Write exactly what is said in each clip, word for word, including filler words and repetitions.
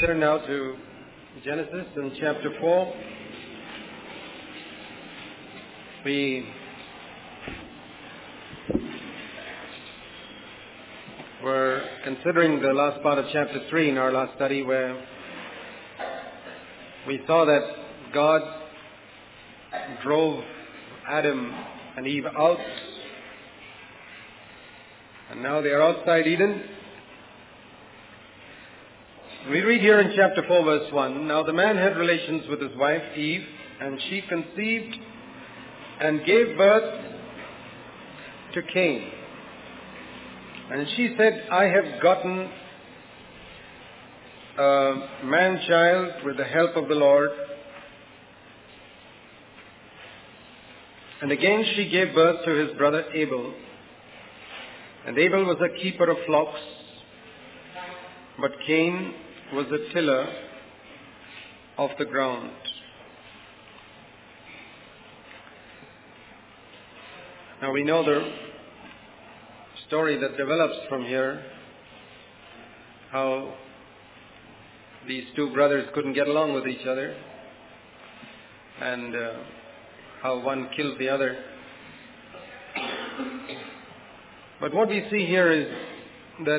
turn now to Genesis in chapter four. We were considering the last part of chapter three in our last study, where we saw that God drove Adam and Eve out, and now they are outside Eden. We read here in chapter four, verse one, "Now the man had relations with his wife Eve, and she conceived and gave birth to Cain. And she said, I have gotten a man-child with the help of the Lord. And again she gave birth to his brother Abel. And Abel was a keeper of flocks, but Cain was a tiller of the ground." Now we know the story that develops from here, how these two brothers couldn't get along with each other, and uh, how one killed the other. But what we see here is that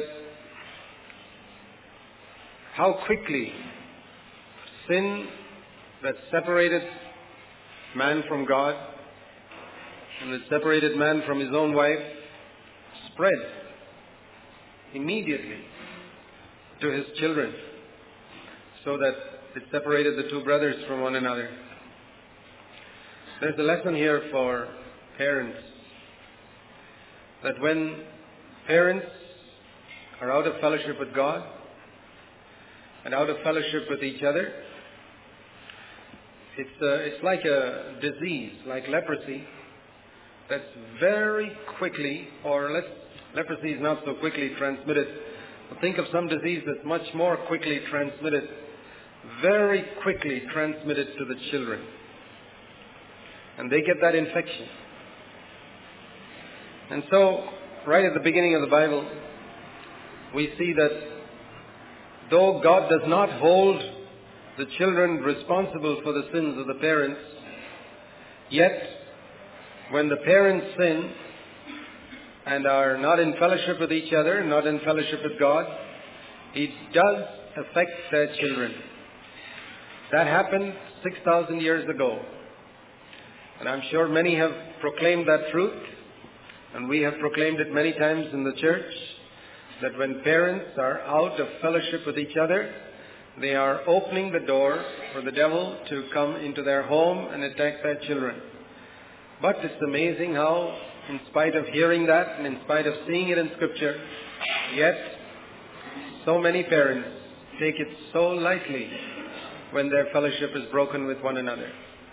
how quickly sin that separated man from God and that separated man from his own wife spread immediately to his children, so that it separated the two brothers from one another. There's a lesson here for parents, that when parents are out of fellowship with God and out of fellowship with each other, it's, uh, it's like a disease, like leprosy, that's very quickly, or less, leprosy is not so quickly transmitted. But think of some disease that's much more quickly transmitted, very quickly transmitted to the children. And they get that infection. And so, right at the beginning of the Bible, we see that though God does not hold the children responsible for the sins of the parents, yet when the parents sin and are not in fellowship with each other, not in fellowship with God, it does affect their children. That happened six thousand years ago. And I'm sure many have proclaimed that truth, and we have proclaimed it many times in the church, that when parents are out of fellowship with each other, they are opening the door for the devil to come into their home and attack their children. But it's amazing how, in spite of hearing that and in spite of seeing it in Scripture, yet so many parents take it so lightly when their fellowship is broken with one another.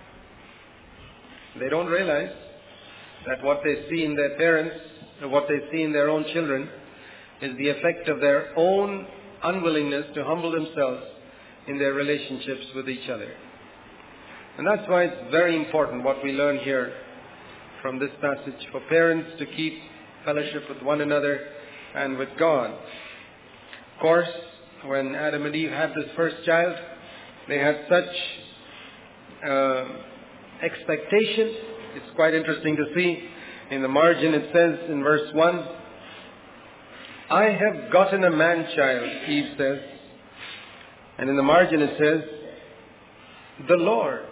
They don't realize that what they see in their parents, or what they see in their own children, is the effect of their own unwillingness to humble themselves in their relationships with each other. And that's why it's very important what we learn here from this passage, for parents to keep fellowship with one another and with God. Of course, when Adam and Eve had this first child, they had such uh, expectation. It's quite interesting to see. In the margin it says in verse one, "I have gotten a man-child," Eve says. And in the margin it says, "the Lord."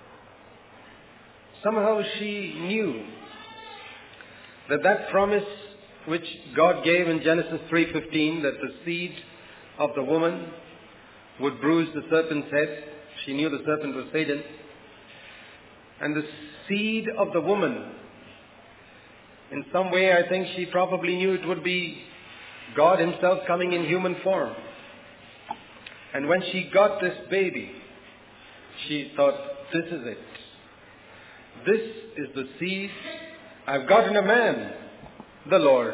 Somehow she knew that that promise which God gave in Genesis three fifteen, that the seed of the woman would bruise the serpent's head. She knew the serpent was Satan. And the seed of the woman, in some way I think she probably knew it would be God Himself coming in human form. And when she got this baby, she thought, this is it. This is the seed. I've gotten a man, the Lord.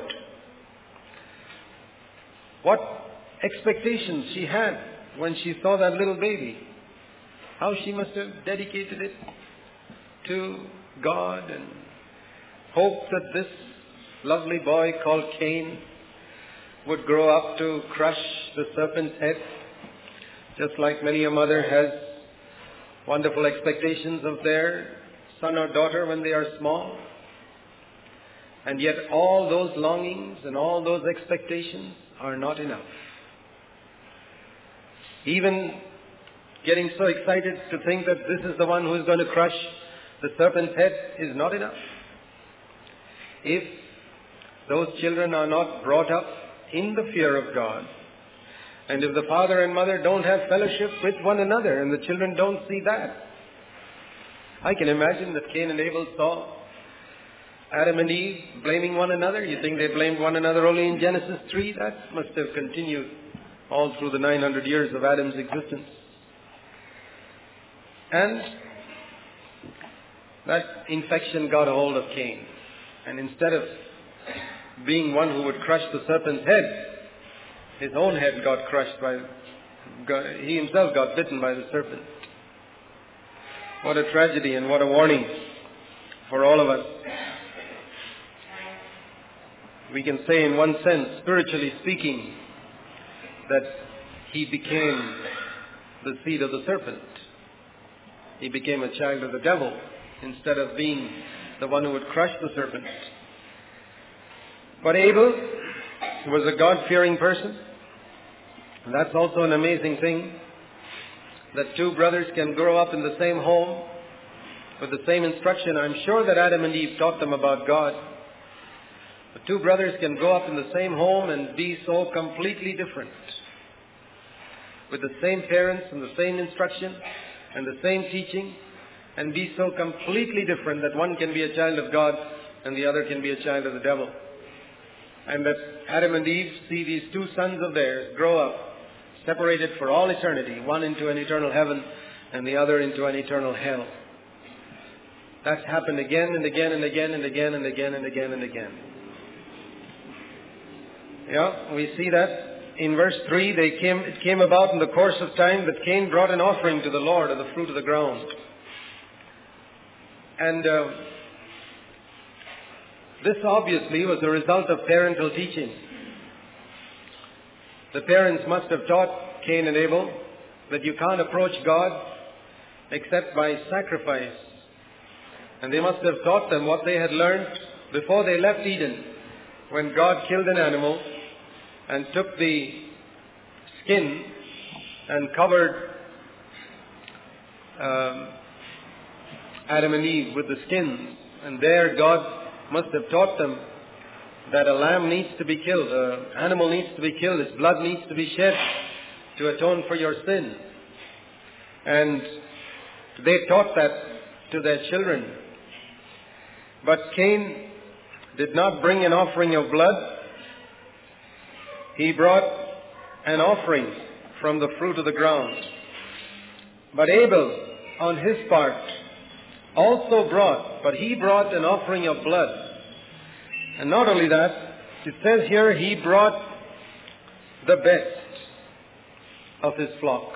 What expectations she had when she saw that little baby. How she must have dedicated it to God and hoped that this lovely boy called Cain would grow up to crush the serpent's head. Just like many a mother has wonderful expectations of their son or daughter when they are small, and yet all those longings and all those expectations are not enough. Even getting so excited to think that this is the one who is going to crush the serpent's head is not enough. If those children are not brought up in the fear of God, and if the father and mother don't have fellowship with one another, and the children don't see that, I can imagine that Cain and Abel saw Adam and Eve blaming one another. You think they blamed one another only in Genesis three? That must have continued all through the nine hundred years of Adam's existence. And that infection got a hold of Cain. And instead of being one who would crush the serpent's head, his own head got crushed by, got, he himself got bitten by the serpent. What a tragedy and what a warning for all of us. We can say in one sense, spiritually speaking, that he became the seed of the serpent. He became a child of the devil instead of being the one who would crush the serpent. But Abel was a God-fearing person. And that's also an amazing thing, that two brothers can grow up in the same home with the same instruction. I'm sure that Adam and Eve taught them about God. But two brothers can grow up in the same home and be so completely different, with the same parents and the same instruction and the same teaching, and be so completely different that one can be a child of God and the other can be a child of the devil. And that Adam and Eve see these two sons of theirs grow up, separated for all eternity, one into an eternal heaven and the other into an eternal hell. That's happened again and again and again and again and again and again and again. Yeah, we see that in verse three, they came, it came about in the course of time that Cain brought an offering to the Lord of the fruit of the ground. And uh, this obviously was a result of parental teaching. The parents must have taught Cain and Abel that you can't approach God except by sacrifice. And they must have taught them what they had learned before they left Eden, when God killed an animal and took the skin and covered um, Adam and Eve with the skins. And there God must have taught them that a lamb needs to be killed, an animal needs to be killed, its blood needs to be shed to atone for your sin. And they taught that to their children. But Cain did not bring an offering of blood. He brought an offering from the fruit of the ground. But Abel, on his part, also brought, but he brought an offering of blood. And not only that, it says here he brought the best of his flock.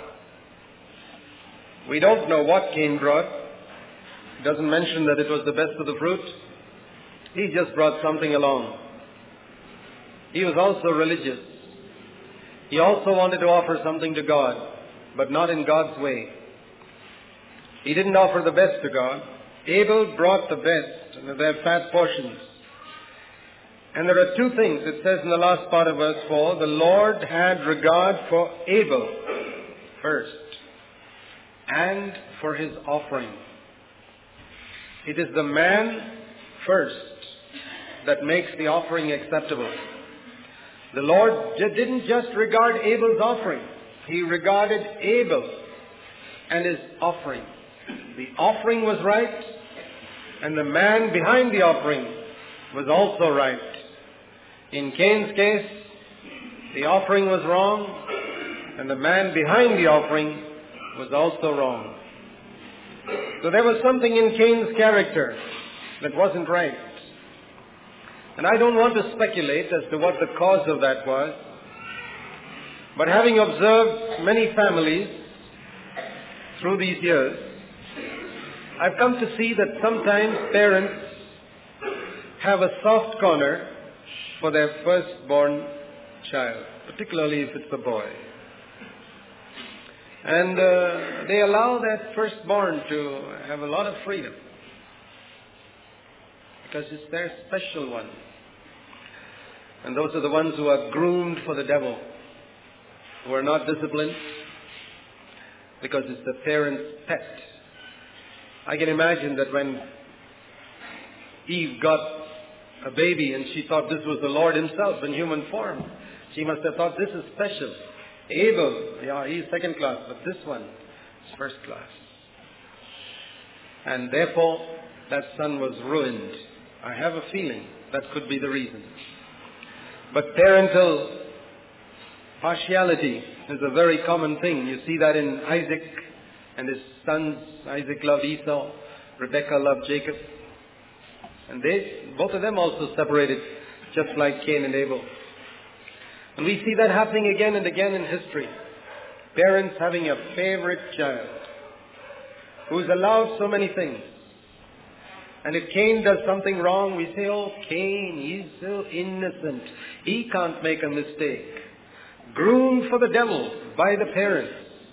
We don't know what Cain brought. It doesn't mention that it was the best of the fruit. He just brought something along. He was also religious. He also wanted to offer something to God, but not in God's way. He didn't offer the best to God. Abel brought the best, and their fat portions. And there are two things. It says in the last part of verse four, the Lord had regard for Abel first, and for his offering. It is the man first that makes the offering acceptable. The Lord didn't just regard Abel's offering. He regarded Abel and his offering. The offering was right, and the man behind the offering was also right. In Cain's case, the offering was wrong, and the man behind the offering was also wrong. So there was something in Cain's character that wasn't right. And I don't want to speculate as to what the cause of that was. But having observed many families through these years, I've come to see that sometimes parents have a soft corner for their firstborn child, particularly if it's a boy. And uh, they allow that firstborn to have a lot of freedom. Because it's their special one. And those are the ones who are groomed for the devil. Who are not disciplined. Because it's the parent's pet. I can imagine that when Eve got a baby and she thought this was the Lord himself in human form, she must have thought, this is special. Abel, yeah, he's second class, but this one is first class. And therefore, that son was ruined. I have a feeling that could be the reason. But parental partiality is a very common thing. You see that in Isaac and his sons. Isaac loved Esau. Rebekah loved Jacob. And they, both of them also separated, just like Cain and Abel. And we see that happening again and again in history. Parents having a favorite child who's allowed so many things. And if Cain does something wrong, we say, oh, Cain, he's so innocent. He can't make a mistake. Groomed for the devil by the parents.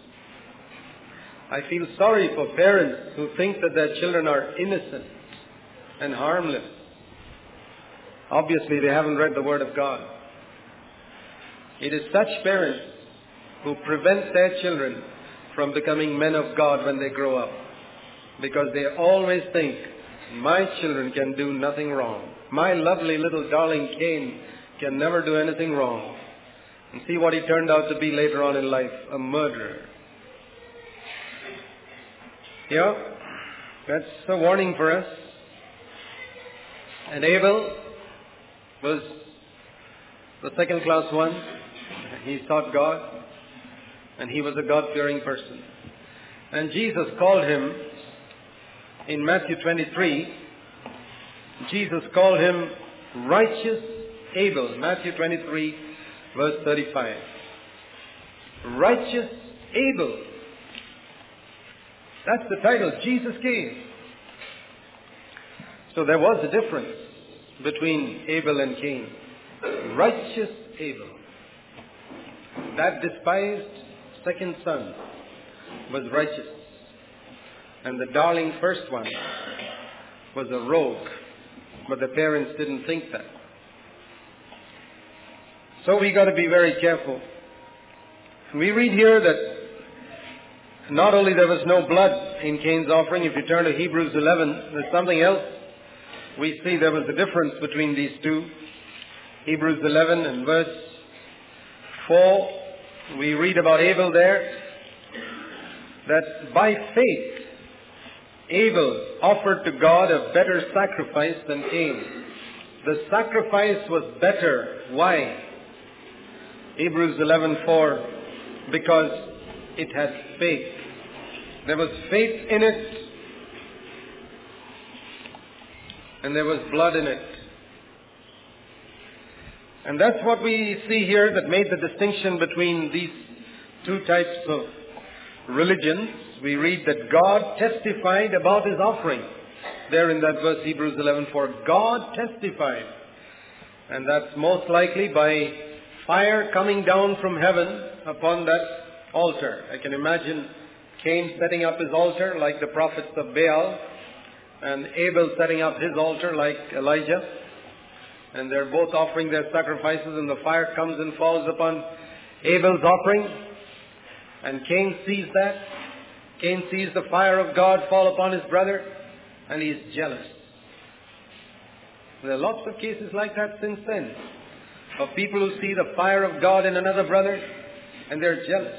I feel sorry for parents who think that their children are innocent and harmless. Obviously, they haven't read the Word of God. It is such parents who prevent their children from becoming men of God when they grow up. Because they always think, my children can do nothing wrong. My lovely little darling Cain can never do anything wrong. And see what he turned out to be later on in life, a murderer. Yeah, that's a warning for us. And Abel was the second class one. He sought God, and he was a God-fearing person. And Jesus called him, in Matthew twenty-three, Jesus called him righteous Abel. Matthew twenty-three, verse thirty-five. Righteous Abel. That's the title Jesus gave. So there was a difference between Abel and Cain. Righteous Abel. That despised second son was righteous. And the darling first one was a rogue. But the parents didn't think that. So we got to be very careful. We read here that not only there was no blood in Cain's offering. If you turn to Hebrews eleven, there's something else. We see there was a difference between these two. Hebrews eleven and verse four, we read about Abel there, that by faith Abel offered to God a better sacrifice than Cain. The sacrifice was better. Why? Hebrews eleven four, because it had faith. There was faith in it, and there was blood in it. And that's what we see here that made the distinction between these two types of religions. We read that God testified about his offering. There in that verse, Hebrews eleven four, God testified. And that's most likely by fire coming down from heaven upon that altar. I can imagine Cain setting up his altar like the prophets of Baal, and Abel setting up his altar like Elijah. And they're both offering their sacrifices, and the fire comes and falls upon Abel's offering. And Cain sees that. Cain sees the fire of God fall upon his brother, and he is jealous. There are lots of cases like that since then, of people who see the fire of God in another brother, and they're jealous.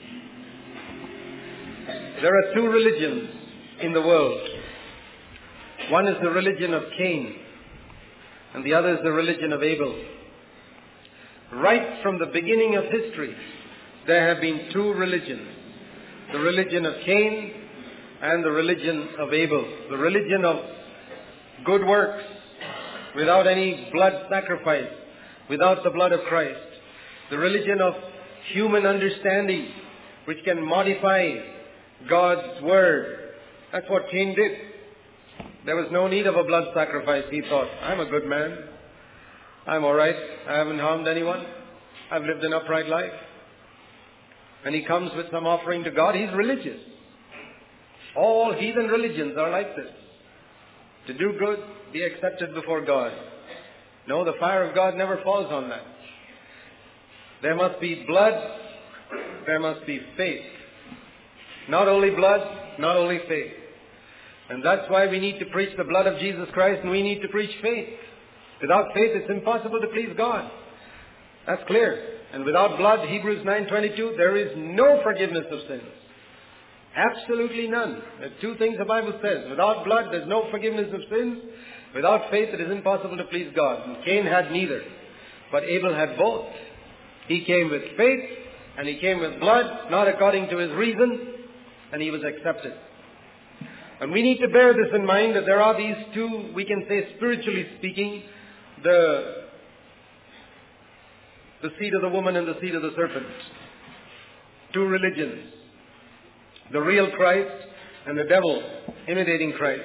There are two religions in the world. One is the religion of Cain, and the other is the religion of Abel. Right from the beginning of history, there have been two religions. The religion of Cain and the religion of Abel. The religion of good works, without any blood sacrifice, without the blood of Christ. The religion of human understanding, which can modify God's word. That's what Cain did. There was no need of a blood sacrifice. He thought, I'm a good man. I'm all right. I haven't harmed anyone. I've lived an upright life. when he comes with some offering to God, he's religious. All heathen religions are like this. To do good, be accepted before God. No, the fire of God never falls on that. There must be blood, there must be faith. Not only blood, not only faith. And that's why we need to preach the blood of Jesus Christ, and we need to preach faith. Without faith, it's impossible to please God. That's clear. And without blood, Hebrews nine twenty-two, there is no forgiveness of sins. Absolutely none. There are two things the Bible says. Without blood, there's no forgiveness of sins. Without faith, it is impossible to please God. And Cain had neither, but Abel had both. He came with faith, and he came with blood, not according to his reason, and he was accepted. And we need to bear this in mind, that there are these two, we can say spiritually speaking, the, the seed of the woman and the seed of the serpent. Two religions. The real Christ and the devil imitating Christ.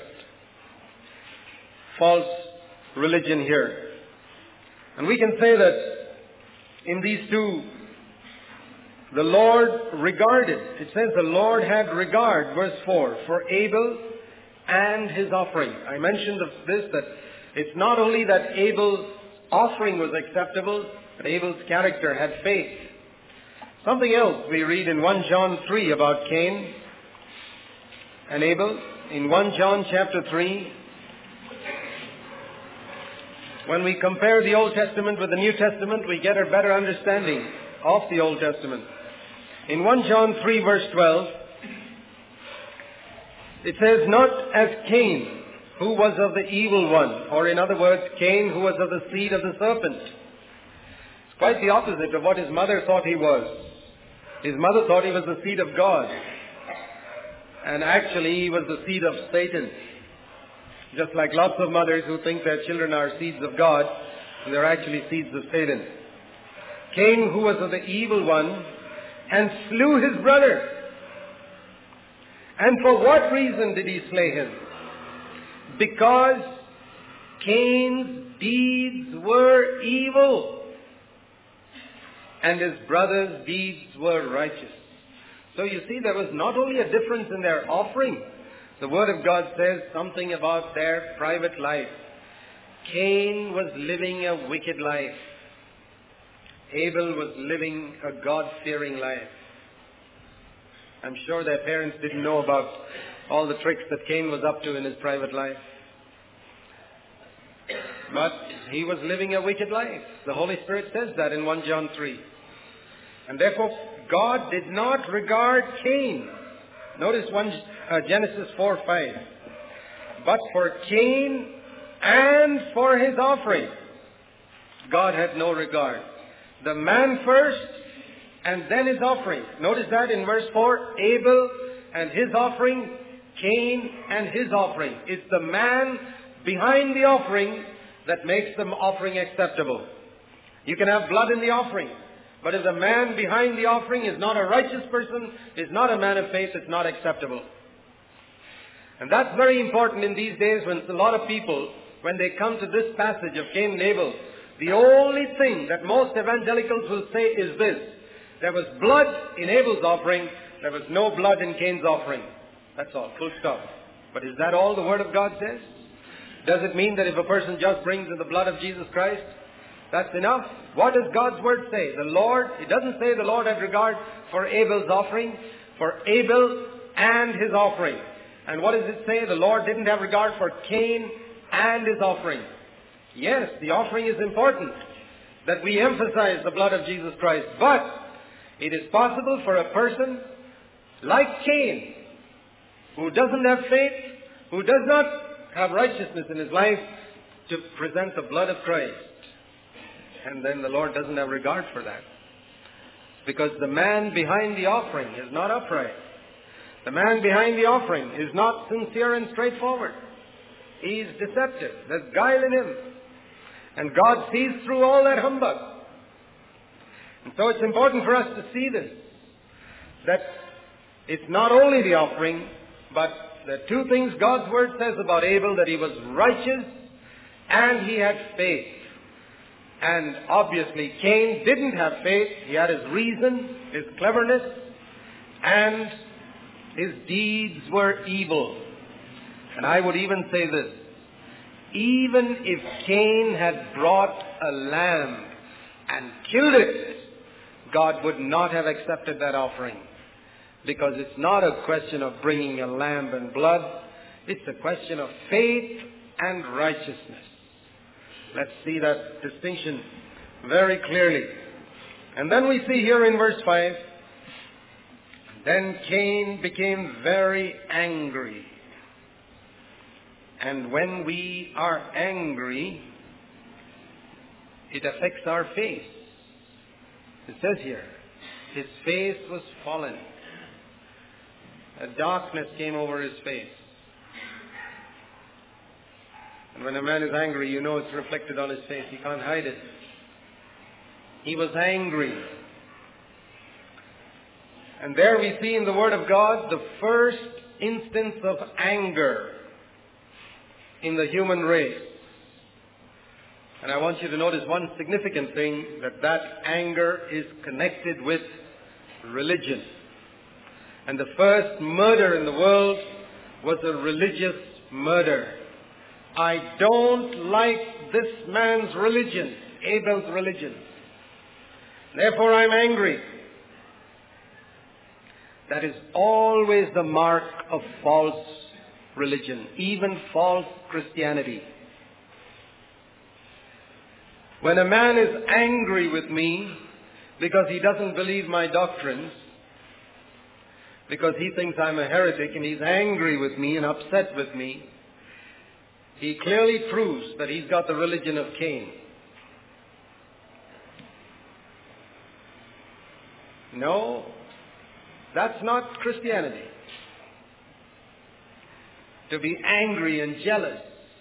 False religion here. And we can say that in these two, the Lord regarded, it says the Lord had regard, verse four, for Abel and his offering. I mentioned this, that it's not only that Abel's offering was acceptable, but Abel's character had faith. Something else we read in First John three about Cain and Abel. In First John chapter three, when we compare the Old Testament with the New Testament, we get a better understanding of the Old Testament. In First John three verse twelve, it says, not as Cain, who was of the evil one, or in other words, Cain, who was of the seed of the serpent. It's quite the opposite of what his mother thought he was. His mother thought he was the seed of God. And actually, he was the seed of Satan. Just like lots of mothers who think their children are seeds of God, and they're actually seeds of Satan. Cain, who was of the evil one, and slew his brother. And for what reason did he slay him? Because Cain's deeds were evil, and his brother's deeds were righteous. So you see, there was not only a difference in their offering. The Word of God says something about their private life. Cain was living a wicked life. Abel was living a God-fearing life. I'm sure their parents didn't know about all the tricks that Cain was up to in his private life. But he was living a wicked life. The Holy Spirit says that in First John three. And therefore, God did not regard Cain. Notice one, uh, Genesis four five. But for Cain and for his offering, God had no regard. The man first, and then his offering. Notice that in verse four, Abel and his offering, Cain and his offering. It's the man behind the offering that makes the offering acceptable. You can have blood in the offering, but if the man behind the offering is not a righteous person, is not a man of faith, it's not acceptable. And that's very important in these days when a lot of people, when they come to this passage of Cain and Abel, the only thing that most evangelicals will say is this: there was blood in Abel's offering, there was no blood in Cain's offering. That's all, full stop. But is that all the Word of God says? Does it mean that if a person just brings in the blood of Jesus Christ, that's enough? What does God's Word say? The Lord, it doesn't say the Lord had regard for Abel's offering, for Abel and his offering. And what does it say? The Lord didn't have regard for Cain and his offering. Yes, the offering is important, that we emphasize the blood of Jesus Christ. But it is possible for a person like Cain, who doesn't have faith, who does not have righteousness in his life, to present the blood of Christ. And then the Lord doesn't have regard for that. Because the man behind the offering is not upright. The man behind the offering is not sincere and straightforward. He is deceptive. There's guile in him. And God sees through all that humbug. And so it's important for us to see this. That it's not only the offering, but the two things God's Word says about Abel: that he was righteous and he had faith. And obviously Cain didn't have faith. He had his reason, his cleverness, and his deeds were evil. And I would even say this, even if Cain had brought a lamb and killed it, God would not have accepted that offering. Because it's not a question of bringing a lamb and blood. It's a question of faith and righteousness. Let's see that distinction very clearly. And then we see here in verse five, then Cain became very angry. And when we are angry, it affects our face. It says here, his face was fallen. A darkness came over his face. And when a man is angry, you know it's reflected on his face. He can't hide it. He was angry. And there we see in the Word of God the first instance of anger in the human race. And I want you to notice one significant thing, that that anger is connected with religion. And the first murder in the world was a religious murder. I don't like this man's religion, Abel's religion. Therefore I'm angry. That is always the mark of false religion, even false Christianity. When a man is angry with me because he doesn't believe my doctrines, because he thinks I'm a heretic and he's angry with me and upset with me, he clearly proves that he's got the religion of Cain. No, that's not Christianity. To be angry and jealous.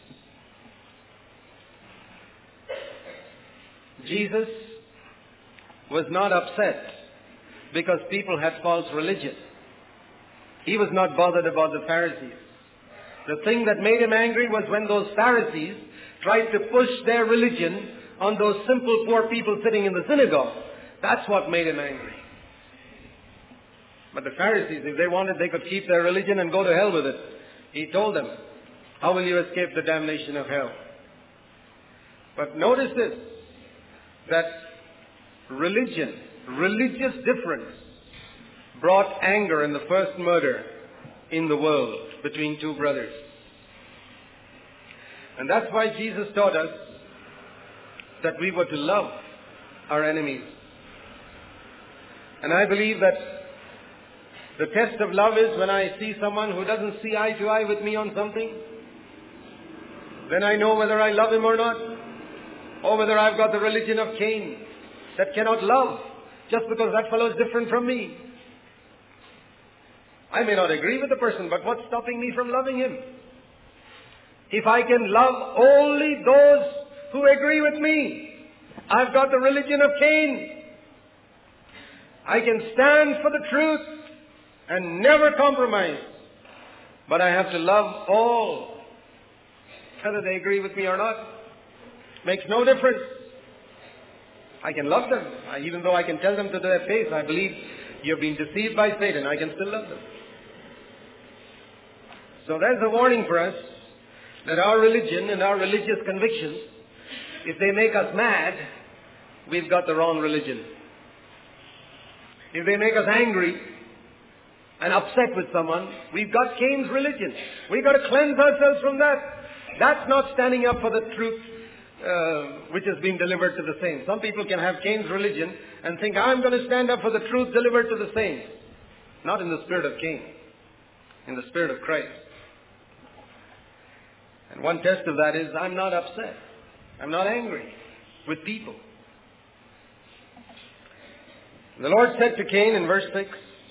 Jesus was not upset because people had false religion. He was not bothered about the Pharisees. The thing that made him angry was when those Pharisees tried to push their religion on those simple poor people sitting in the synagogue. That's what made him angry. But the Pharisees, if they wanted, they could keep their religion and go to hell with it. He told them, how will you escape the damnation of hell? But notice this, that religion, religious difference brought anger in the first murder in the world between two brothers. And that's why Jesus taught us that we were to love our enemies. And I believe that the test of love is when I see someone who doesn't see eye to eye with me on something, then I know whether I love him or not, or whether I've got the religion of Cain that cannot love just because that fellow is different from me. I may not agree with the person, but what's stopping me from loving him? If I can love only those who agree with me, I've got the religion of Cain. I can stand for the truth and never compromise. But I have to love all, whether they agree with me or not. Makes no difference. I can love them. I, even though I can tell them to their face, I believe you've been deceived by Satan, I can still love them. So there's a warning for us that our religion and our religious convictions, if they make us mad, we've got the wrong religion. If they make us angry and upset with someone, we've got Cain's religion. We've got to cleanse ourselves from that. That's not standing up for the truth uh, which has been delivered to the saints. Some people can have Cain's religion and think, I'm going to stand up for the truth delivered to the saints. Not in the spirit of Cain, in the spirit of Christ. And one test of that is I'm not upset. I'm not angry with people. The Lord said to Cain in verse six,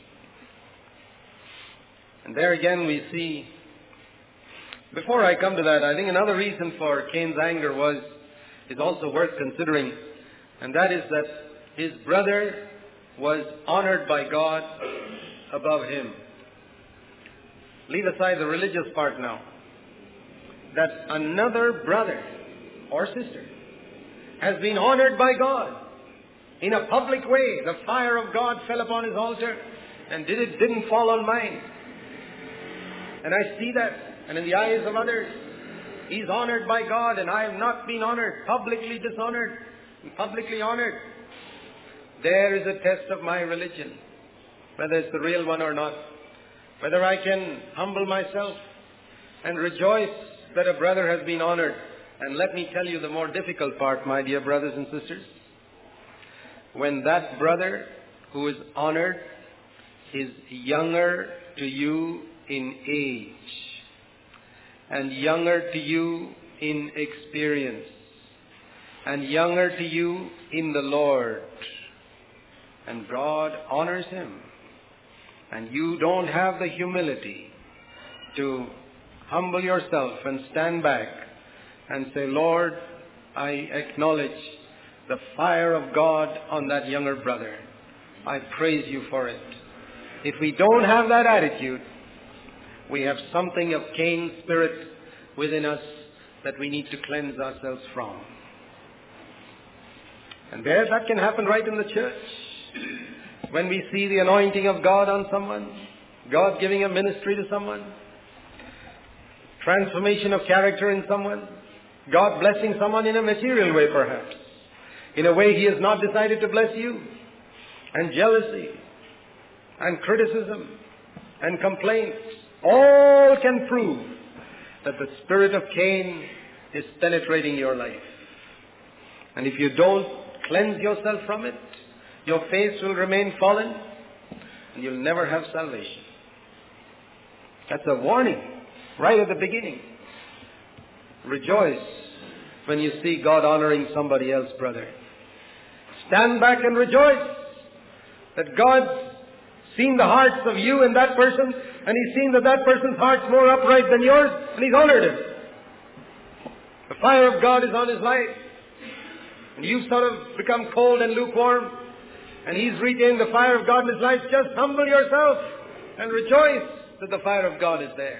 and there again we see, before I come to that, I think another reason for Cain's anger was, is also worth considering, and that is that his brother was honored by God above him. Leave aside the religious part now. That another brother or sister has been honored by God in a public way. The fire of God fell upon his altar. And did it didn't fall on mine. And I see that. And in the eyes of others, he's honored by God, and I have not been honored, publicly dishonored, and publicly honored. There is a test of my religion, whether it's the real one or not. Whether I can humble myself and rejoice that a brother has been honored. And let me tell you the more difficult part, my dear brothers and sisters. When that brother who is honored is younger to you in age and younger to you in experience and younger to you in the Lord, and God honors him, and you don't have the humility to humble yourself and stand back and say, Lord, I acknowledge the fire of God on that younger brother. I praise you for it. If we don't have that attitude, we have something of Cain's spirit within us that we need to cleanse ourselves from. And there, that can happen right in the church. When we see the anointing of God on someone, God giving a ministry to someone, transformation of character in someone, God blessing someone in a material way perhaps, in a way he has not decided to bless you, and jealousy, and criticism, and complaints, all can prove that the spirit of Cain is penetrating your life. And if you don't cleanse yourself from it, your face will remain fallen, and you'll never have salvation. That's a warning right at the beginning. Rejoice when you see God honoring somebody else, brother. Stand back and rejoice that God's seen the hearts of you and that person, and he's seen that that person's heart's more upright than yours, and he's honored him. The fire of God is on his life, and you've sort of become cold and lukewarm, and he's retained the fire of God in his life. Just humble yourself and rejoice that the fire of God is there.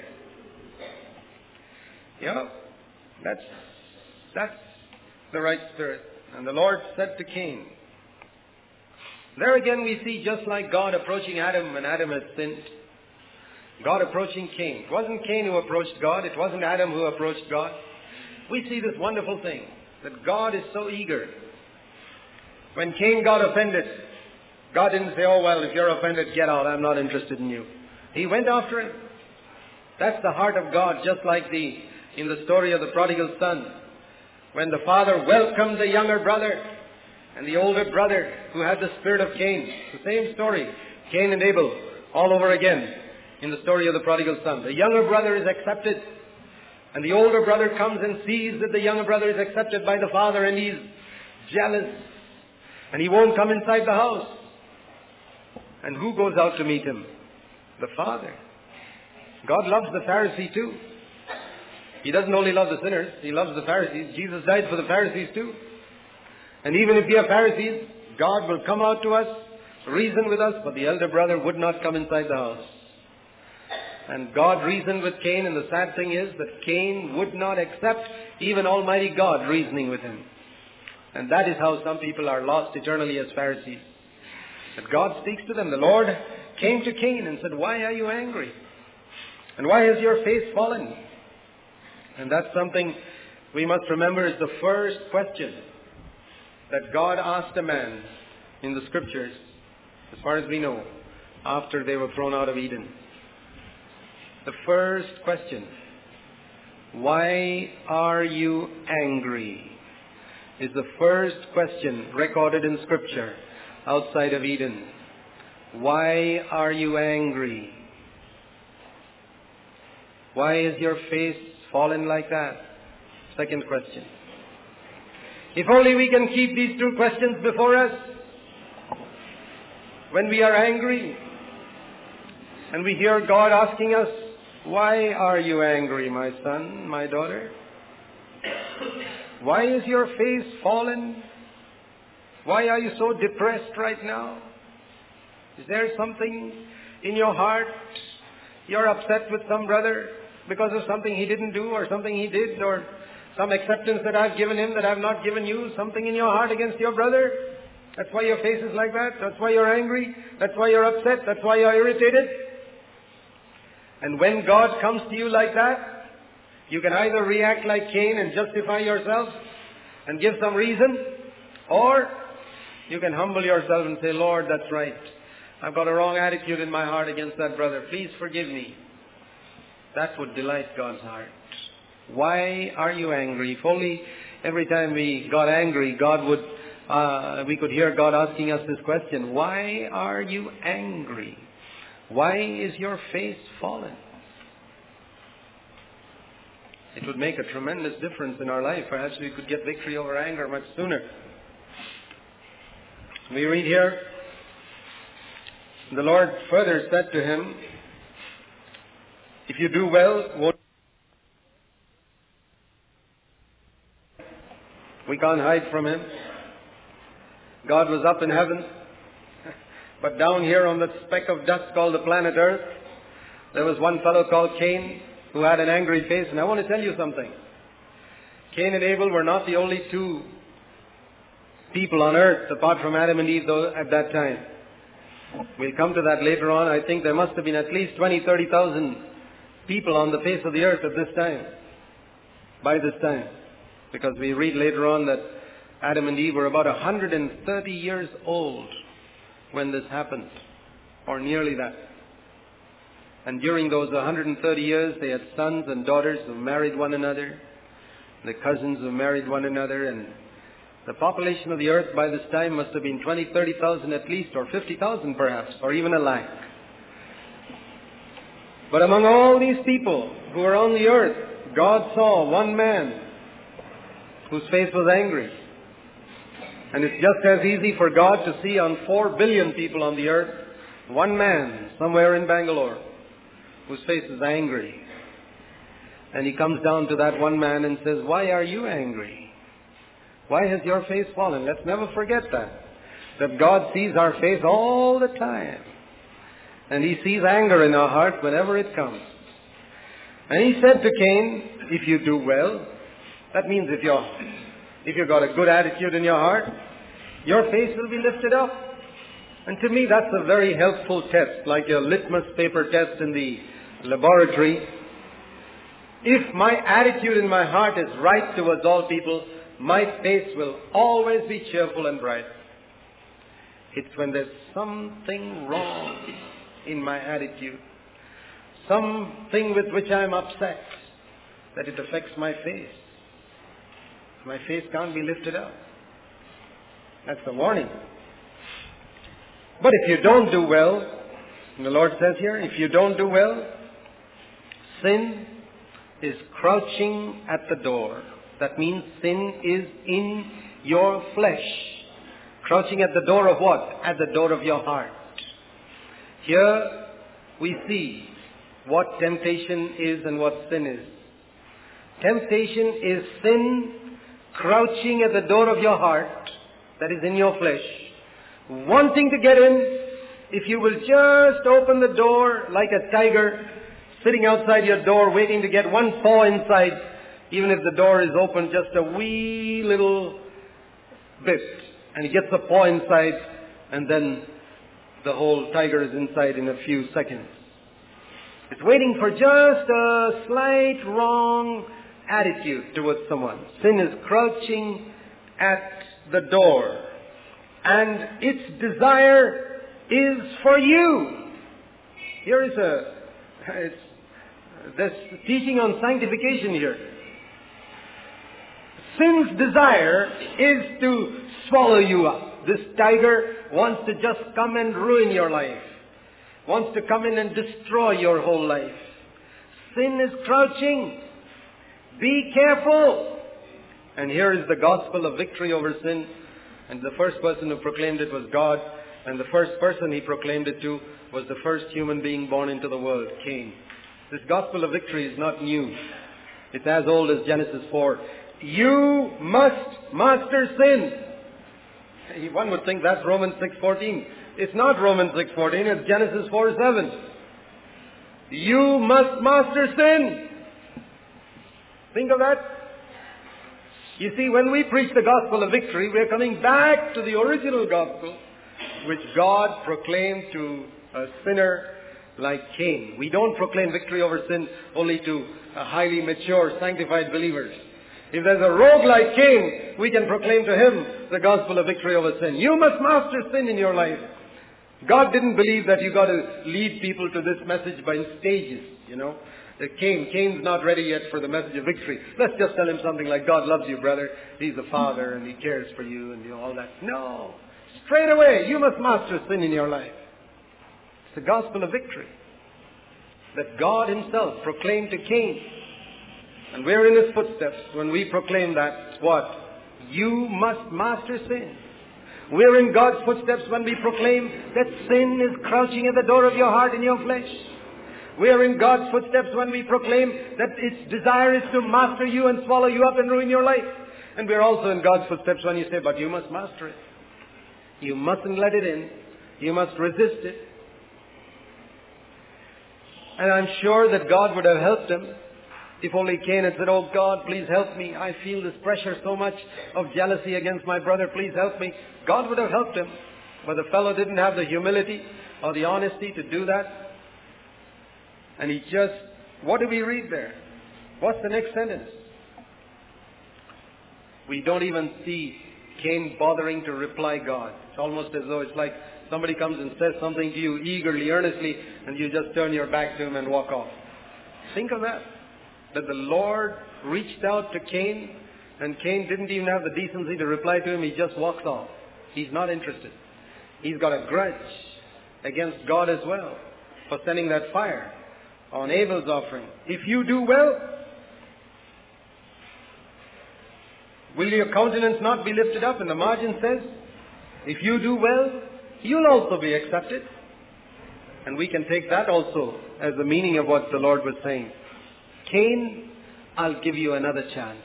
Yeah, that's, that's the right spirit. And the Lord said to Cain, there again we see just like God approaching Adam when Adam had sinned, God approaching Cain. It wasn't Cain who approached God. It wasn't Adam who approached God. We see this wonderful thing, that God is so eager. When Cain got offended, God didn't say, oh, well, if you're offended, get out. I'm not interested in you. He went after him. That's the heart of God, just like the in the story of the prodigal son. When the father welcomed the younger brother and the older brother who had the spirit of Cain. The same story, Cain and Abel, all over again in the story of the prodigal son. The younger brother is accepted, and the older brother comes and sees that the younger brother is accepted by the father, and he's jealous, and he won't come inside the house. And who goes out to meet him? The father. God loves the Pharisee too. He doesn't only love the sinners, he loves the Pharisees. Jesus died for the Pharisees too. And even if we are Pharisees, God will come out to us, reason with us, but the elder brother would not come inside the house. And God reasoned with Cain, and the sad thing is that Cain would not accept even Almighty God reasoning with him. And that is how some people are lost eternally as Pharisees. But God speaks to them. The Lord came to Cain and said, why are you angry? And why has your face fallen? And that's something we must remember is the first question that God asked a man in the Scriptures, as far as we know, after they were thrown out of Eden. The first question, why are you angry? Is the first question recorded in Scripture outside of Eden. Why are you angry? Why is your face fallen like that? Second question. If only we can keep these two questions before us when we are angry and we hear God asking us, why are you angry, my son, my daughter? Why is your face fallen? Why are you so depressed right now? Is there something in your heart? You're upset with some brother because of something he didn't do or something he did, or some acceptance that I've given him that I've not given you, something in your heart against your brother? That's why your face is like that? That's why you're angry? That's why you're upset? That's why you're irritated? And when God comes to you like that, you can either react like Cain and justify yourself and give some reason, or you can humble yourself and say, Lord, that's right. I've got a wrong attitude in my heart against that brother. Please forgive me. That would delight God's heart. Why are you angry? If only every time we got angry, God would, uh, we could hear God asking us this question. Why are you angry? Why is your face fallen? It would make a tremendous difference in our life. Perhaps we could get victory over anger much sooner. We read here, the Lord further said to him, if you do well, won't we can't hide from him. God was up in heaven, but down here on the speck of dust called the planet Earth, there was one fellow called Cain who had an angry face. And I want to tell you something. Cain and Abel were not the only two people on earth apart from Adam and Eve though, at that time. We'll come to that later on. I think there must have been at least twenty, thirty thousand people on the face of the earth at this time, by this time. Because we read later on that Adam and Eve were about one hundred thirty years old when this happened, or nearly that. And during those one hundred thirty years, they had sons and daughters who married one another, the cousins who married one another, and the population of the earth by this time must have been twenty, thirty thousand at least, or fifty thousand perhaps, or even a lakh. But among all these people who were on the earth, God saw one man whose face was angry. And it's just as easy for God to see on four billion people on the earth, one man somewhere in Bangalore whose face is angry. And he comes down to that one man and says, why are you angry? Why has your face fallen? Let's never forget that. That God sees our face all the time. And He sees anger in our hearts whenever it comes. And He said to Cain, if you do well, that means if you're, if you've got a good attitude in your heart, your face will be lifted up. And to me that's a very helpful test, like a litmus paper test in the laboratory. If my attitude in my heart is right towards all people, my face will always be cheerful and bright. It's when there's something wrong in my attitude, something with which I'm upset, that it affects my face. My face can't be lifted up. That's the warning. But if you don't do well, and the Lord says here, if you don't do well, sin is crouching at the door. That means sin is in your flesh. Crouching at the door of what? At the door of your heart. Here we see what temptation is and what sin is. Temptation is sin crouching at the door of your heart, that is in your flesh, wanting to get in. If you will just open the door like a tiger, sitting outside your door waiting to get one paw inside, even if the door is open just a wee little bit, and he gets a paw inside, and then the whole tiger is inside in a few seconds. It's waiting for just a slight wrong attitude towards someone. Sin is crouching at the door, and its desire is for you. Here is a, it's, there's teaching on sanctification here. Sin's desire is to swallow you up. This tiger wants to just come and ruin your life, wants to come in and destroy your whole life. Sin is crouching. Be careful. And here is the gospel of victory over sin. And the first person who proclaimed it was God. And the first person He proclaimed it to was the first human being born into the world, Cain. This gospel of victory is not new. It's as old as Genesis four. You must master sin. One would think that's Romans six fourteen. It's not Romans six fourteen, it's Genesis four seven. You must master sin. Think of that. You see, when we preach the gospel of victory, we are coming back to the original gospel which God proclaimed to a sinner like Cain. We don't proclaim victory over sin only to a highly mature, sanctified believers. If there's a rogue like Cain, we can proclaim to him the gospel of victory over sin. You must master sin in your life. God didn't believe that you got to lead people to this message by stages, you know. The Cain, Cain's not ready yet for the message of victory. Let's just tell him something like, God loves you, brother. He's the Father and He cares for you and you know, all that. No. Straight away, you must master sin in your life. It's the gospel of victory that God Himself proclaimed to Cain. And we're in His footsteps when we proclaim that, what? You must master sin. We're in God's footsteps when we proclaim that sin is crouching at the door of your heart and your flesh. We're in God's footsteps when we proclaim that its desire is to master you and swallow you up and ruin your life. And we're also in God's footsteps when you say, but you must master it. You mustn't let it in. You must resist it. And I'm sure that God would have helped him if only Cain had said, oh God, please help me. I feel this pressure so much of jealousy against my brother. Please help me. God would have helped him. But the fellow didn't have the humility or the honesty to do that. And he just, what do we read there? What's the next sentence? We don't even see Cain bothering to reply God. It's almost as though it's like somebody comes and says something to you eagerly, earnestly, and you just turn your back to him and walk off. Think of that. That the Lord reached out to Cain, and Cain didn't even have the decency to reply to him. He just walks off. He's not interested. He's got a grudge against God as well for sending that fire on Abel's offering. If you do well, will your countenance not be lifted up? And the margin says, if you do well, you'll also be accepted. And we can take that also as the meaning of what the Lord was saying. Cain, I'll give you another chance.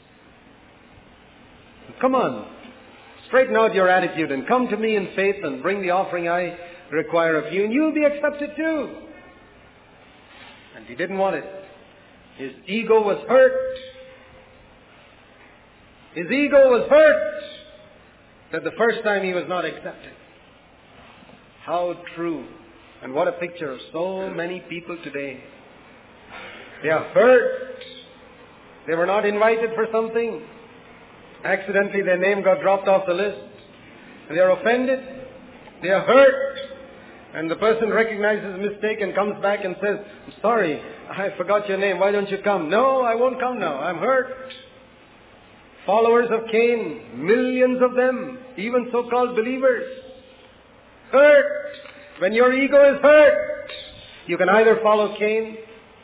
Come on, straighten out your attitude and come to me in faith and bring the offering I require of you, and you'll be accepted too. And he didn't want it. His ego was hurt. His ego was hurt that the first time he was not accepted. How true. And what a picture of so many people today. They are hurt. They were not invited for something. Accidentally their name got dropped off the list. And they are offended. They are hurt. And the person recognizes his mistake and comes back and says, I'm sorry, I forgot your name. Why don't you come? No, I won't come now. I'm hurt. Followers of Cain, millions of them, even so-called believers. Hurt. When your ego is hurt, you can either follow Cain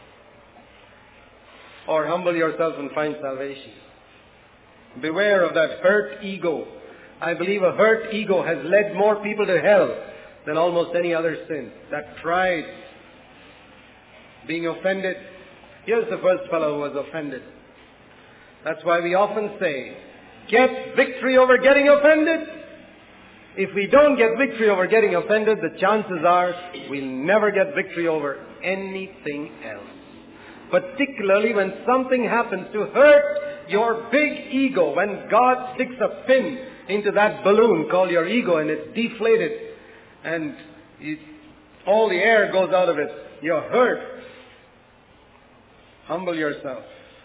or humble yourself and find salvation. Beware of that hurt ego. I believe a hurt ego has led more people to hell than almost any other sin. That pride, being offended. Here's the first fellow who was offended. That's why we often say, get victory over getting offended. If we don't get victory over getting offended, the chances are we'll never get victory over anything else. Particularly when something happens to hurt your big ego, when God sticks a pin into that balloon called your ego and it's deflated and it, all the air goes out of it, you're hurt. Humble yourself.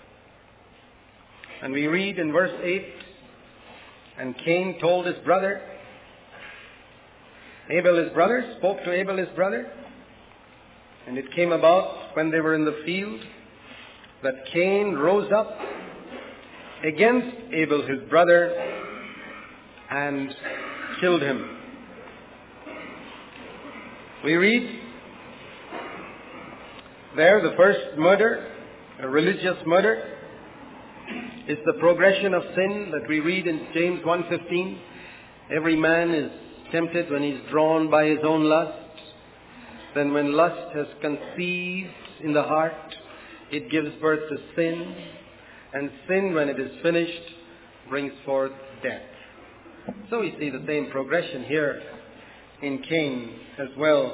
And we read in verse eight, and Cain told his brother, Abel his brother, spoke to Abel his brother, and it came about when they were in the field that Cain rose up against Abel his brother and killed him. We read there the first murder, a religious murder. It's the progression of sin that we read in James one fifteen. Every man is tempted when he's drawn by his own lust. Then when lust has conceived in the heart, it gives birth to sin. And sin, when it is finished, brings forth death. So we see the same progression here in Cain as well.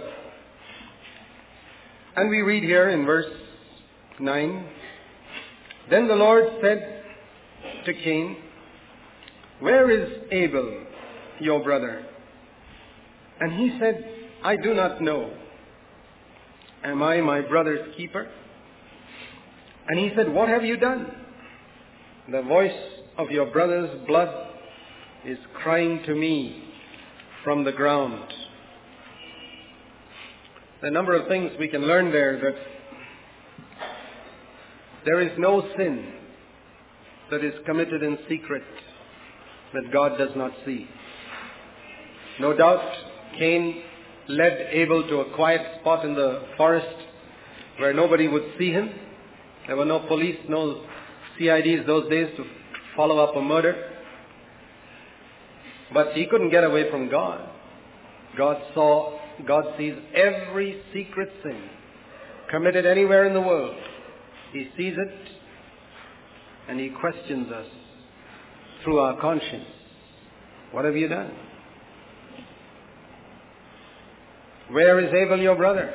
And we read here in verse nine, Then the Lord said, to Cain, "Where is Abel, your brother?" And he said, "I do not know. Am I my brother's keeper?" And he said, "What have you done?" "The voice of your brother's blood is crying to me from the ground." There are a number of things we can learn there. That there is no sin that is committed in secret that God does not see. No doubt Cain led Abel to a quiet spot in the forest where nobody would see him. There were no police, no C I Ds those days to follow up a murder. But he couldn't get away from God. God saw, God sees every secret sin committed anywhere in the world. He sees it and he questions us through our conscience. What have you done? "Where is Abel, your brother?"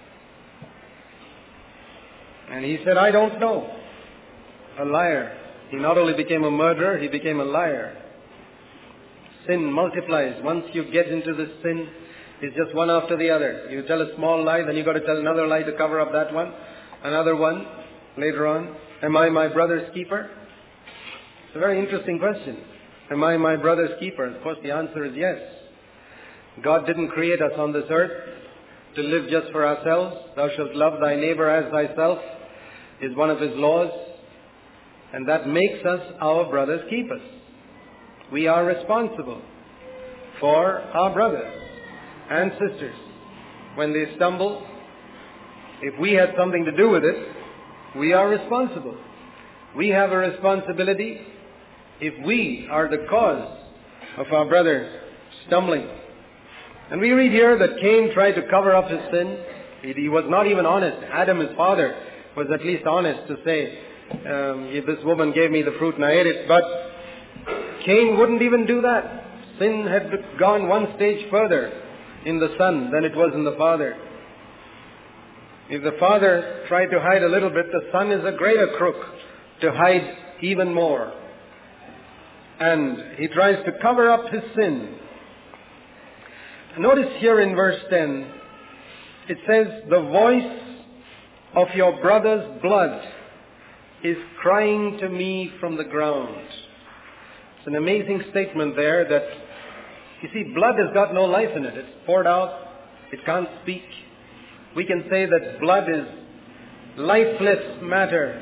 And he said, "I don't know." A liar. He not only became a murderer, he became a liar. Sin multiplies. Once you get into this sin, it's just one after the other. You tell a small lie, then you've got to tell another lie to cover up that one. Another one later on. Am I my brother's keeper? It's a very interesting question. Am I my brother's keeper? Of course, the answer is yes. God didn't create us on this earth to live just for ourselves. "Thou shalt love thy neighbor as thyself" is one of his laws. And that makes us our brother's keepers. We are responsible for our brothers and sisters. When they stumble, if we had something to do with it, we are responsible. We have a responsibility if we are the cause of our brother stumbling. And we read here that Cain tried to cover up his sin. He was not even honest. Adam, his father, was at least honest to say, um, "This woman gave me the fruit and I ate it." But Cain wouldn't even do that. Sin had gone one stage further in the son than it was in the father. If the father tried to hide a little bit, the son is a greater crook to hide even more. And he tries to cover up his sin. Notice here in verse ten, it says, "The voice of your brother's blood is crying to me from the ground." It's an amazing statement there that, you see, blood has got no life in it. It's poured out. It can't speak. We can say that blood is lifeless matter.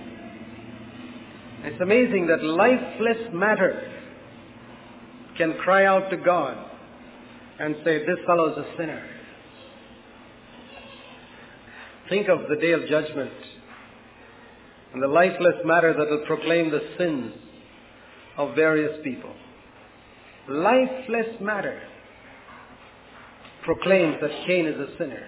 It's amazing that lifeless matter can cry out to God and say, "This fellow's a sinner." Think of the day of judgment and the lifeless matter that will proclaim the sins of various people. Lifeless matter proclaims that Cain is a sinner.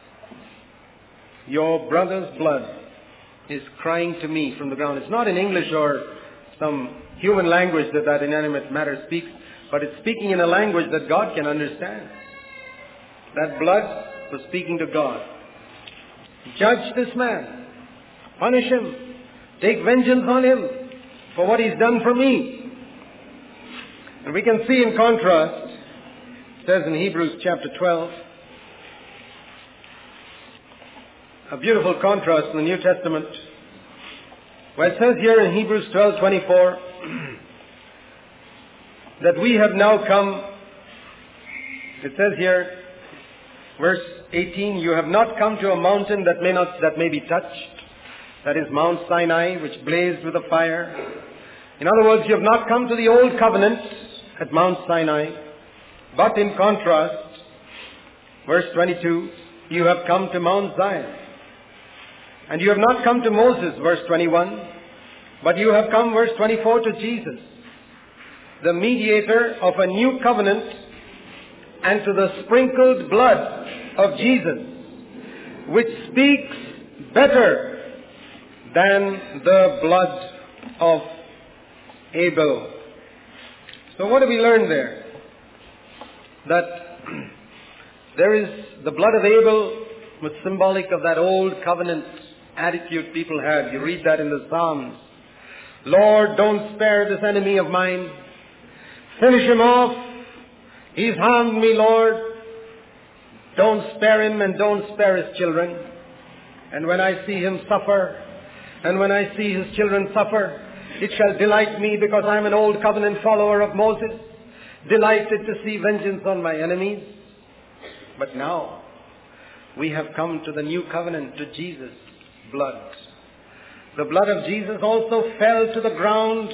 "Your brother's blood is crying to me from the ground." It's not in English or some human language that that inanimate matter speaks, but it's speaking in a language that God can understand. That blood was speaking to God. "Judge this man. Punish him. Take vengeance on him for what he's done for me." And we can see in contrast, it says in Hebrews chapter twelve, a beautiful contrast in the New Testament, where it says here in Hebrews twelve twenty-four that we have now come, it says here, verse eighteen, "You have not come to a mountain that may not that may be touched, that is Mount Sinai, which blazed with a fire." In other words, you have not come to the old covenant at Mount Sinai, but in contrast, verse twenty-two, "You have come to Mount Zion. And you have not come to Moses," verse twenty-one, "but you have come," verse twenty-four, "to Jesus, the mediator of a new covenant, and to the sprinkled blood of Jesus, which speaks better than the blood of Abel." So what do we learn there? That there is the blood of Abel was symbolic of that old covenant attitude people had. You read that in the Psalms. Lord, don't spare this enemy of mine. Finish him off. He's harmed me, Lord. Don't spare him and don't spare his children. And when I see him suffer, and when I see his children suffer, it shall delight me, because I am an old covenant follower of Moses, delighted to see vengeance on my enemies. But now, we have come to the new covenant, to Jesus' blood. The blood of Jesus also fell to the ground,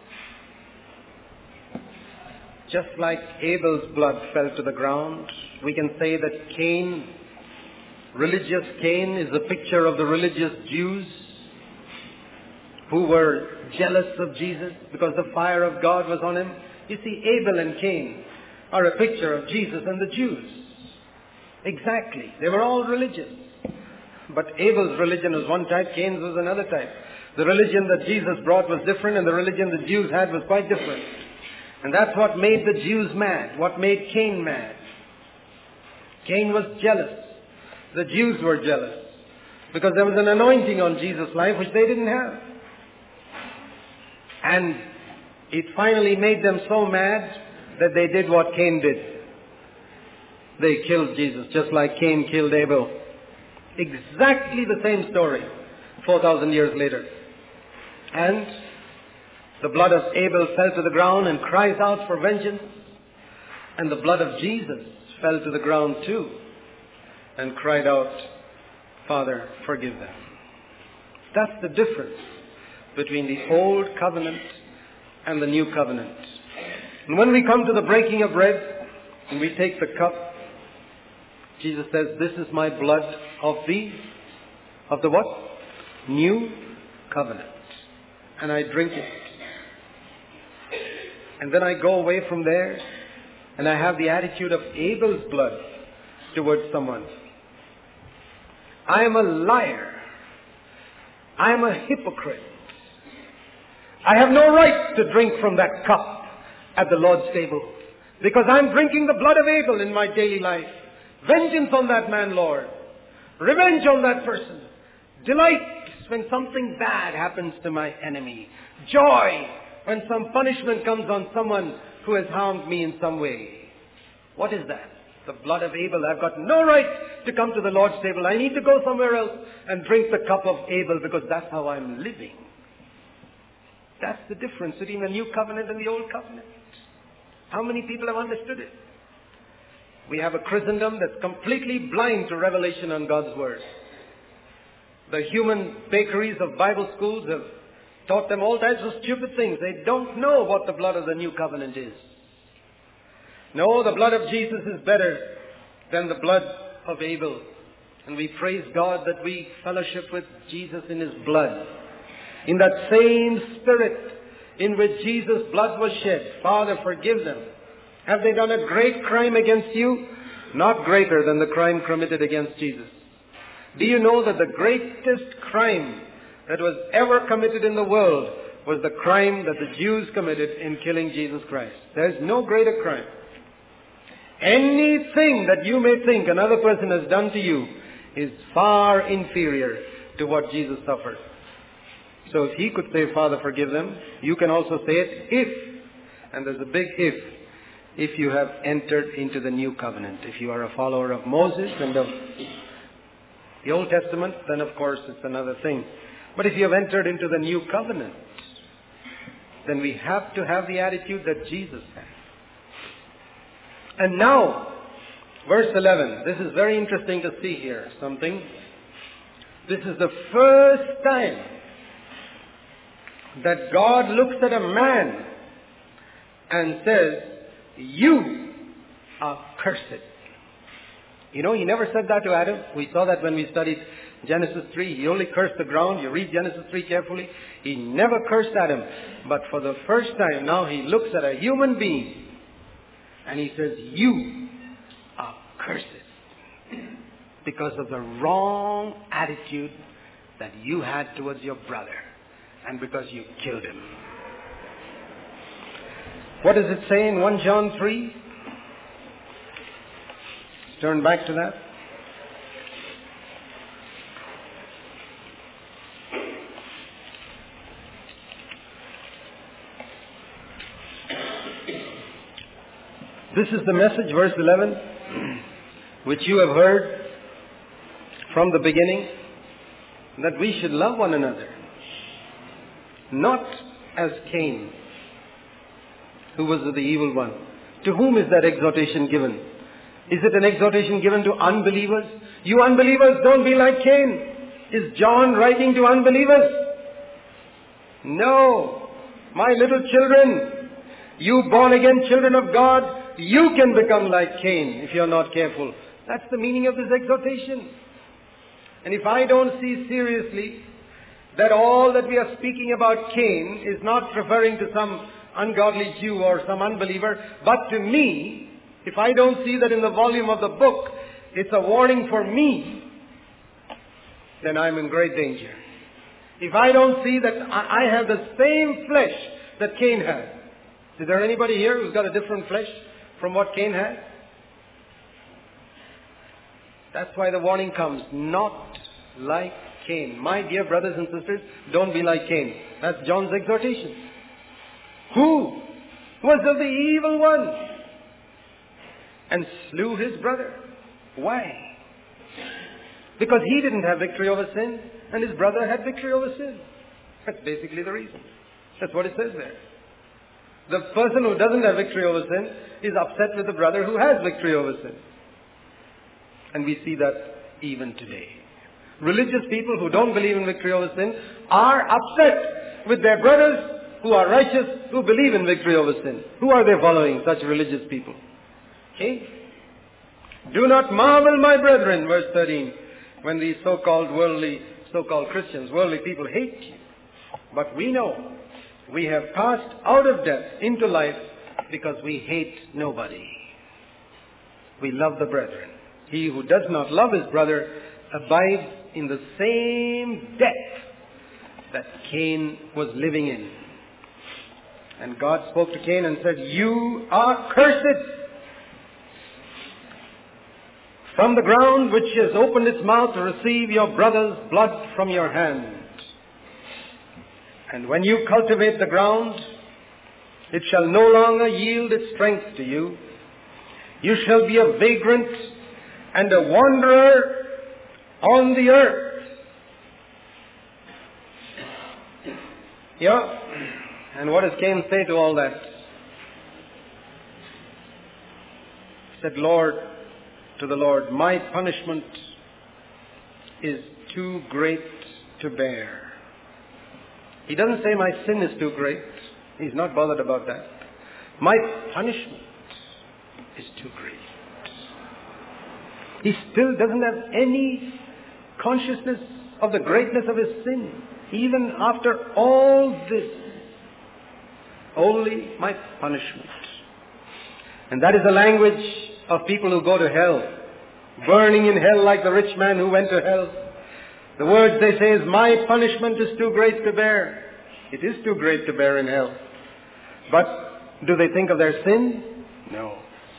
just like Abel's blood fell to the ground. We can say that Cain, religious Cain, is a picture of the religious Jews who were jealous of Jesus because the fire of God was on him. You see, Abel and Cain are a picture of Jesus and the Jews. Exactly. They were all religious. But Abel's religion was one type, Cain's was another type. The religion that Jesus brought was different, and the religion the Jews had was quite different. And that's what made the Jews mad, what made Cain mad. Cain was jealous. The Jews were jealous, because there was an anointing on Jesus' life which they didn't have. And it finally made them so mad that they did what Cain did. They killed Jesus, just like Cain killed Abel. Exactly the same story, four thousand years later. And the blood of Abel fell to the ground and cries out for vengeance. And the blood of Jesus fell to the ground too and cried out, Father, forgive them. That's the difference between the old covenant and the new covenant. And when we come to the breaking of bread and we take the cup, Jesus says, this is my blood of the, of the what? New covenant. And I drink it. And then I go away from there and I have the attitude of Abel's blood towards someone. I am a liar. I am a hypocrite. I have no right to drink from that cup at the Lord's table, because I'm drinking the blood of Abel in my daily life. Vengeance on that man, Lord. Revenge on that person. Delight when something bad happens to my enemy. Joy when some punishment comes on someone who has harmed me in some way. What is that? The blood of Abel. I've got no right to come to the Lord's table. I need to go somewhere else and drink the cup of Abel, because that's how I'm living. That's the difference between the new covenant and the old covenant. How many people have understood it? We have a Christendom that's completely blind to revelation on God's Word. The human bakeries of Bible schools have taught them all types of stupid things. They don't know what the blood of the new covenant is. No, the blood of Jesus is better than the blood of Abel. And we praise God that we fellowship with Jesus in His blood. In that same Spirit in which Jesus' blood was shed. Father, forgive them. Have they done a great crime against you? Not greater than the crime committed against Jesus. Do you know that the greatest crime that was ever committed in the world was the crime that the Jews committed in killing Jesus Christ? There is no greater crime. Anything that you may think another person has done to you is far inferior to what Jesus suffered. So if He could say, Father, forgive them, you can also say it if, and there's a big if, if you have entered into the new covenant. If you are a follower of Moses and of the Old Testament, then of course it's another thing. But if you have entered into the new covenant, then we have to have the attitude that Jesus had. And now, verse eleven, this is very interesting to see here something. This is the first time that God looks at a man and says, you are cursed. You know, He never said that to Adam. We saw that when we studied Genesis three. He only cursed the ground. You read Genesis three carefully. He never cursed Adam. But for the first time, now He looks at a human being and He says, you are cursed because of the wrong attitude that you had towards your brother and because you killed him. What does it say in First John three? Let's turn back to that. This is the message, verse eleven, which you have heard from the beginning, that we should love one another. Not as Cain, who was of the evil one. To whom is that exhortation given? Is it an exhortation given to unbelievers? You unbelievers, don't be like Cain. Is John writing to unbelievers? No. My little children, you born again children of God, you can become like Cain if you're not careful. That's the meaning of this exhortation. And if I don't see seriously that all that we are speaking about Cain is not referring to some ungodly Jew or some unbeliever, but to me, if I don't see that in the volume of the book, it's a warning for me, then I'm in great danger. If I don't see that I have the same flesh that Cain had. Is there anybody here who's got a different flesh from what Cain had? That's why the warning comes, not like Cain. My dear brothers and sisters, don't be like Cain. That's John's exhortation. Who was of the evil one and slew his brother? Why? Because he didn't have victory over sin and his brother had victory over sin. That's basically the reason. That's what it says there. The person who doesn't have victory over sin is upset with the brother who has victory over sin. And we see that even today. Religious people who don't believe in victory over sin are upset with their brothers who are righteous, who believe in victory over sin. Who are they following, such religious people? Okay? Do not marvel, my brethren, verse thirteen, when these so-called worldly, so-called Christians, worldly people hate you. But we know we have passed out of death into life because we hate nobody. We love the brethren. He who does not love his brother abides in the same death that Cain was living in. And God spoke to Cain and said, you are cursed from the ground which has opened its mouth to receive your brother's blood from your hand. And when you cultivate the ground, it shall no longer yield its strength to you. You shall be a vagrant and a wanderer on the earth. Yeah. And what does Cain say to all that? He said, Lord, to the Lord, my punishment is too great to bear. He doesn't say my sin is too great. He's not bothered about that. My punishment is too great. He still doesn't have any consciousness of the greatness of his sin, even after all this. Only my punishment. And that is the language of people who go to hell, burning in hell like the rich man who went to hell. The words they say is, my punishment is too great to bear. It is too great to bear in hell. But do they think of their sin? No.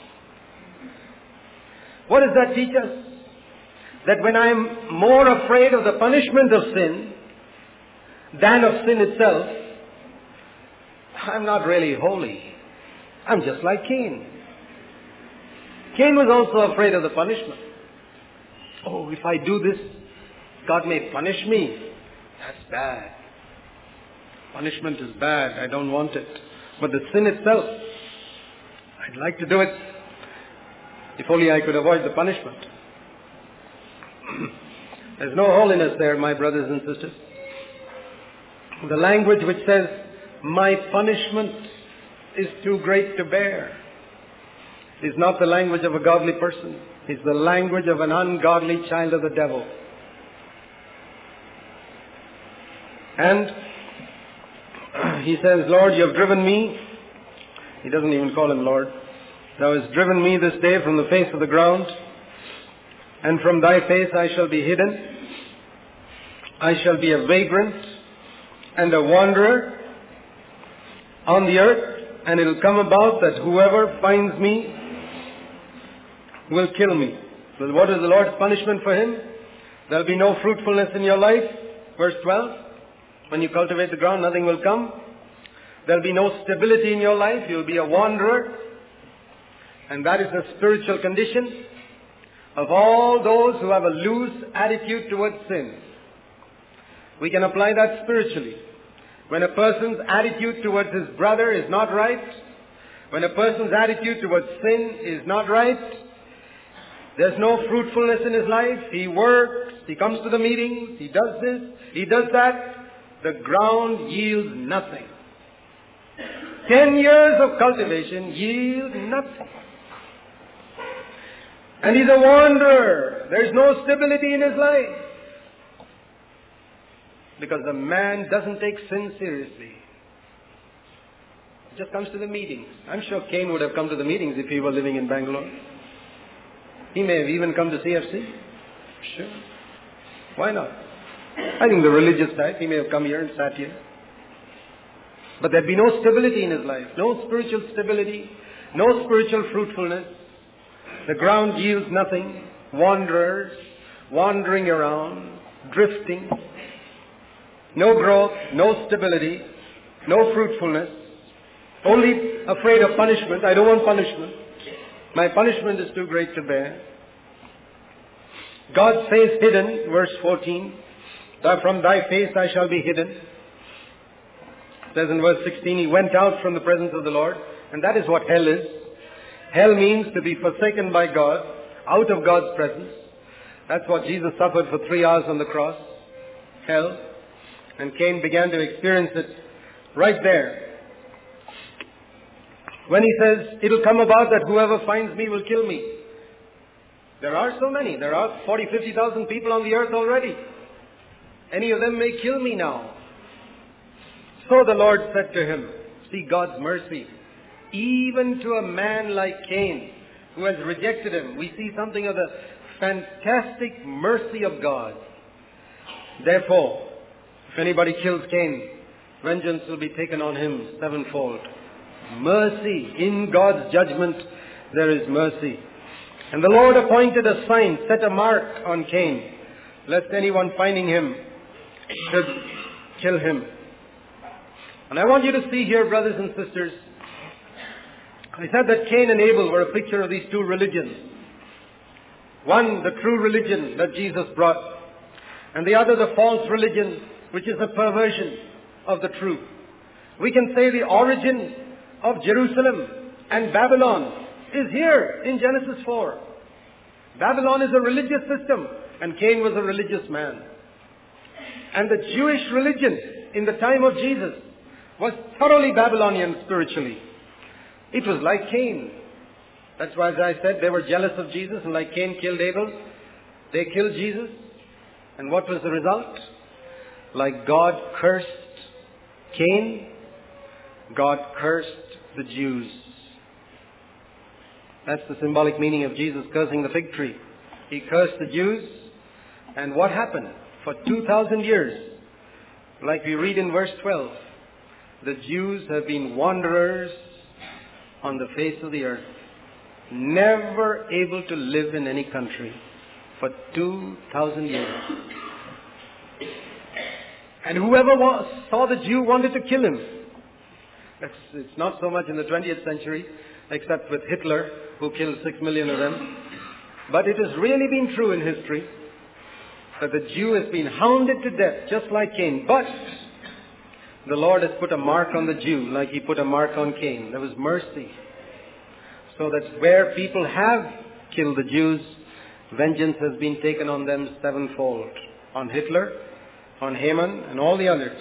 What does that teach us? That when I'm more afraid of the punishment of sin than of sin itself, I'm not really holy. I'm just like Cain. Cain was also afraid of the punishment. Oh, if I do this, God may punish me. That's bad. Punishment is bad. I don't want it. But the sin itself, I'd like to do it. If only I could avoid the punishment. There's no holiness there, my brothers and sisters. The language which says, my punishment is too great to bear, is not the language of a godly person. It's the language of an ungodly child of the devil. And he says, Lord, you have driven me. He doesn't even call him Lord. Thou hast driven me this day from the face of the ground, and from thy face I shall be hidden. I shall be a vagrant and a wanderer on the earth, and it will come about that whoever finds me will kill me. Well, what is the Lord's punishment for him? There will be no fruitfulness in your life. Verse twelve. When you cultivate the ground, nothing will come. There will be no stability in your life. You will be a wanderer And that is the spiritual condition of all those who have a loose attitude towards sin. We can apply that spiritually. When a person's attitude towards his brother is not right, when a person's attitude towards sin is not right, there's no fruitfulness in his life, he works, he comes to the meetings, he does this, he does that, the ground yields nothing. Ten years of cultivation yield nothing. And he's a wanderer. There's no stability in his life. Because the man doesn't take sin seriously. He just comes to the meetings. I'm sure Cain would have come to the meetings if he were living in Bangalore. He may have even come to C F C. Sure. Why not? I think the religious type, he may have come here and sat here. But there'd be no stability in his life. No spiritual stability. No spiritual fruitfulness. The ground yields nothing. Wanderers, wandering around, drifting. No growth, no stability, no fruitfulness. Only afraid of punishment. I don't want punishment. My punishment is too great to bear. God's face hidden, verse fourteen. From thy face I shall be hidden. It says in verse sixteen, he went out from the presence of the Lord. And that is what hell is. Hell means to be forsaken by God, out of God's presence. That's what Jesus suffered for three hours on the cross. Hell. And Cain began to experience it right there. When he says, it'll come about that whoever finds me will kill me. There are so many. There are forty, fifty thousand people on the earth already. Any of them may kill me now. So the Lord said to him, see God's mercy. Even to a man like Cain, who has rejected him, we see something of the fantastic mercy of God. Therefore, if anybody kills Cain, vengeance will be taken on him sevenfold. Mercy. In God's judgment, there is mercy. And the Lord appointed a sign, set a mark on Cain, lest anyone finding him should kill him. And I want you to see here, brothers and sisters, I said that Cain and Abel were a picture of these two religions. One, the true religion that Jesus brought, and the other, the false religion, which is a perversion of the truth. We can say the origin of Jerusalem and Babylon is here in Genesis four. Babylon is a religious system, and Cain was a religious man. And the Jewish religion in the time of Jesus was thoroughly Babylonian spiritually. It was like Cain. That's why, as I said, they were jealous of Jesus, and like Cain killed Abel, they killed Jesus. And what was the result? Like God cursed Cain, God cursed the Jews. That's the symbolic meaning of Jesus cursing the fig tree. He cursed the Jews, and what happened? For two thousand years, like we read in verse twelve, the Jews have been wanderers on the face of the earth, never able to live in any country for two thousand years. And whoever was, saw the Jew wanted to kill him. It's, it's not so much in the twentieth century, except with Hitler, who killed six million of them. But it has really been true in history that the Jew has been hounded to death, just like Cain. But the Lord has put a mark on the Jew, like He put a mark on Cain. There was mercy. So that where people have killed the Jews, vengeance has been taken on them sevenfold. On Hitler, on Haman, and all the others.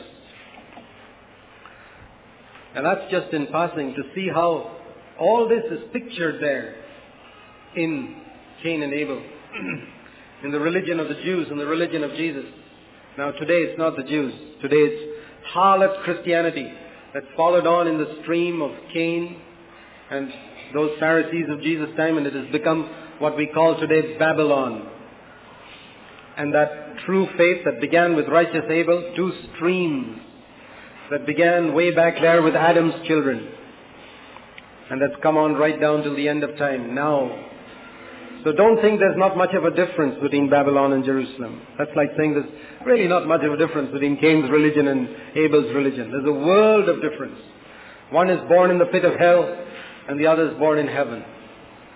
And that's just in passing to see how all this is pictured there in Cain and Abel, in the religion of the Jews and the religion of Jesus. Now today it's not the Jews. Today it's harlot Christianity that followed on in the stream of Cain and those Pharisees of Jesus' time, and it has become what we call today Babylon. And that true faith that began with righteous Abel, two streams that began way back there with Adam's children, and that's come on right down till the end of time now. So don't think there's not much of a difference between Babylon and Jerusalem. That's like saying there's really not much of a difference between Cain's religion and Abel's religion. There's a world of difference. One is born in the pit of hell, and the other is born in heaven.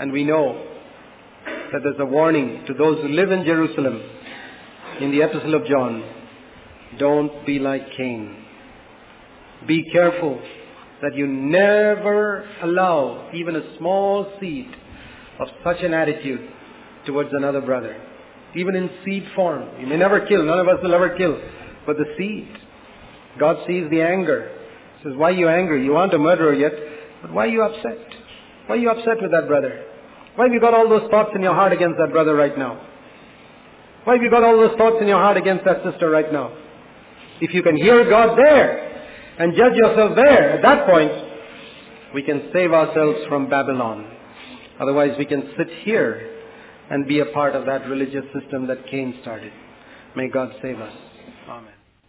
And we know that there's a warning to those who live in Jerusalem in the Epistle of John. Don't be like Cain. Be careful that you never allow even a small seed of such an attitude towards another brother. Even in seed form. You may never kill. None of us will ever kill. But the seed. God sees the anger. He says, why are you angry? You aren't a murderer yet. But why are you upset? Why are you upset with that brother? Why have you got all those thoughts in your heart against that brother right now? Why have you got all those thoughts in your heart against that sister right now? If you can hear God there and judge yourself there, at that point, we can save ourselves from Babylon. Otherwise, we can sit here and be a part of that religious system that Cain started. May God save us. Amen.